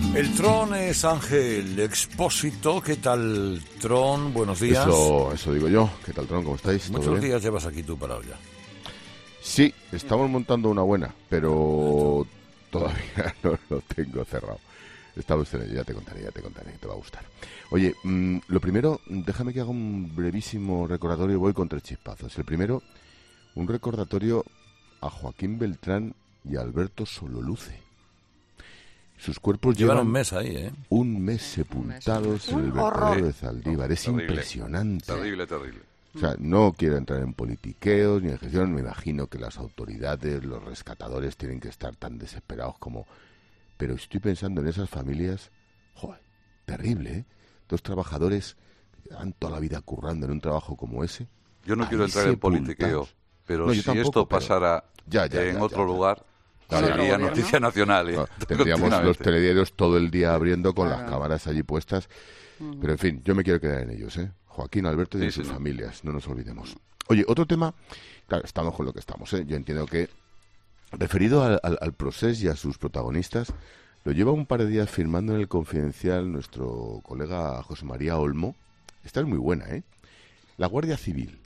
El Tron es Ángel Expósito. ¿Qué tal, Tron? Buenos días. Eso digo yo. ¿Qué tal, Tron? ¿Cómo estáis? Muchos días llevas aquí tú parado ya. Sí, estamos montando una buena, pero todavía no lo tengo cerrado. Estamos en ello, ya te contaré, te va a gustar. Oye, lo primero, déjame que haga un brevísimo recordatorio y voy con 3 chispazos. El primero, un recordatorio a Joaquín Beltrán y a Alberto Sololuce. Sus cuerpos llevan un mes ahí, ¿eh? Un mes sepultados en el vertedero de Zaldívar. Es terrible, impresionante. Terrible. O sea, no quiero entrar en politiqueos ni en gestión. Me imagino que las autoridades, los rescatadores tienen que estar tan desesperados como... Pero estoy pensando en esas familias... Joder, terrible, ¿eh? 2 trabajadores que dan toda la vida currando en un trabajo como ese. Yo no quiero entrar en politiqueo, pero no, si tampoco, esto pasara en otro lugar... Sería noticia nacional. No, tendríamos los telediarios todo el día abriendo con las cámaras allí puestas. Pero en fin, yo me quiero quedar en ellos, ¿eh? Joaquín, Alberto y sus familias, no nos olvidemos. Oye, otro tema, claro, estamos con lo que estamos, ¿eh? Yo entiendo que, referido al proceso y a sus protagonistas, lo lleva un par de días firmando en el Confidencial nuestro colega José María Olmo. Esta es muy buena, ¿eh? La Guardia Civil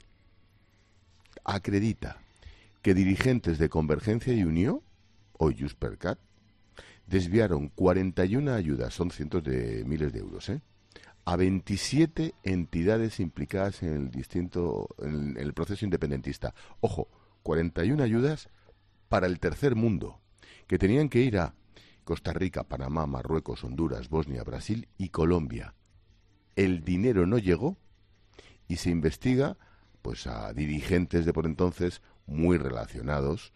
acredita que dirigentes de Convergencia y Unió o Juspercat desviaron 41 ayudas, son cientos de miles de euros, a 27 entidades implicadas en el proceso independentista. Ojo, 41 ayudas para el tercer mundo, que tenían que ir a Costa Rica, Panamá, Marruecos, Honduras, Bosnia, Brasil y Colombia. El dinero no llegó y se investiga pues a dirigentes de por entonces muy relacionados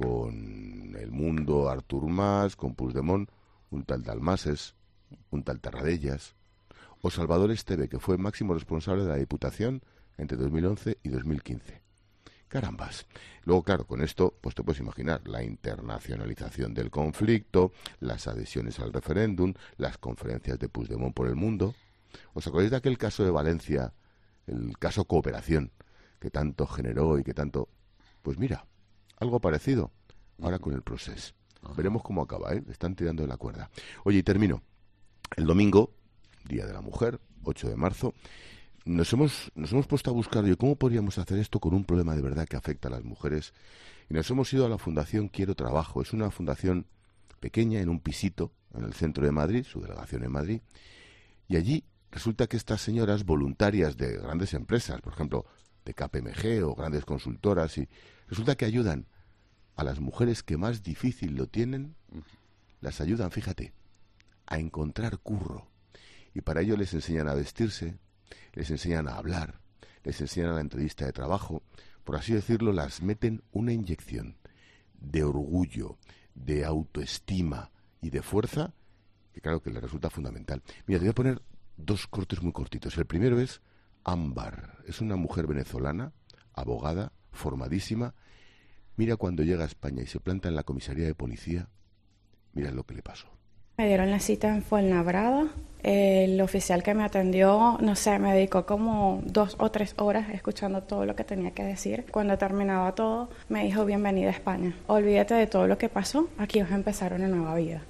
con el mundo, Artur Mas, con Puigdemont, un tal Dalmases, un tal Tarradellas, o Salvador Esteve, que fue máximo responsable de la Diputación entre 2011 y 2015. Carambas. Luego, claro, con esto, pues te puedes imaginar la internacionalización del conflicto, las adhesiones al referéndum, las conferencias de Puigdemont por el mundo. ¿Os acordáis de aquel caso de Valencia, el caso Cooperación, que tanto generó y que tanto... Pues mira, algo parecido, ahora con el proceso. Veremos cómo acaba, ¿eh? Están tirando de la cuerda. Oye, y termino. El domingo, Día de la Mujer, 8 de marzo, nos hemos puesto a buscar, ¿cómo podríamos hacer esto con un problema de verdad que afecta a las mujeres? Y nos hemos ido a la Fundación Quiero Trabajo. Es una fundación pequeña, en un pisito, en el centro de Madrid, su delegación en Madrid. Y allí resulta que estas señoras voluntarias de grandes empresas, por ejemplo, de KPMG o grandes consultoras, y resulta que ayudan a las mujeres que más difícil lo tienen, las ayudan, fíjate, a encontrar curro. Y para ello les enseñan a vestirse, les enseñan a hablar, les enseñan a la entrevista de trabajo. Por así decirlo, las meten una inyección de orgullo, de autoestima y de fuerza, que claro que les resulta fundamental. Mira, te voy a poner 2 cortes muy cortitos. El primero es Ámbar. Es una mujer venezolana, abogada, formadísima. Mira cuando llega a España y se planta en la comisaría de policía, mira lo que le pasó. Me dieron la cita en Fuenlabrada. El oficial que me atendió, no sé, me dedicó como 2 o 3 horas escuchando todo lo que tenía que decir. Cuando terminaba todo, me dijo: bienvenida a España. Olvídate de todo lo que pasó, aquí vas a empezar una nueva vida.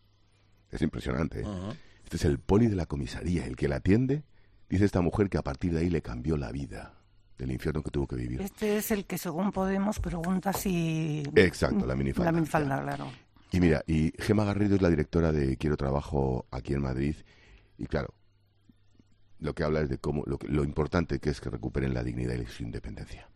Es impresionante, ¿eh? Este es el poli de la comisaría, el que la atiende. Dice esta mujer que a partir de ahí le cambió la vida, del infierno que tuvo que vivir. Este es el que, según Podemos, pregunta si... Exacto, la minifalda. La minifalda, claro. Y mira, y Gemma Garrido es la directora de Quiero Trabajo aquí en Madrid. Y claro, lo que habla es de cómo lo importante que es que recuperen la dignidad y su independencia.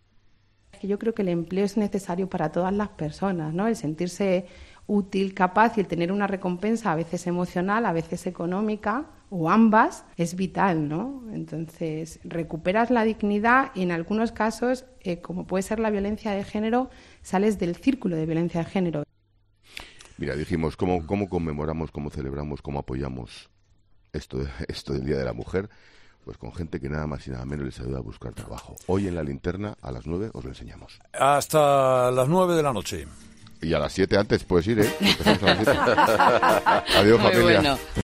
Yo creo que el empleo es necesario para todas las personas, ¿no? El sentirse útil, capaz y el tener una recompensa, a veces emocional, a veces económica, o ambas, es vital, ¿no? Entonces, recuperas la dignidad y en algunos casos, como puede ser la violencia de género, sales del círculo de violencia de género. Mira, dijimos, ¿cómo conmemoramos, cómo celebramos, cómo apoyamos esto del Día de la Mujer? Pues con gente que nada más y nada menos les ayuda a buscar trabajo. Hoy en La Linterna, a las 9, os lo enseñamos. Hasta las 9 de la noche. Y a las 7 antes puedes ir, ¿eh? Empezamos a las 7. Adiós, Muy familia. bueno.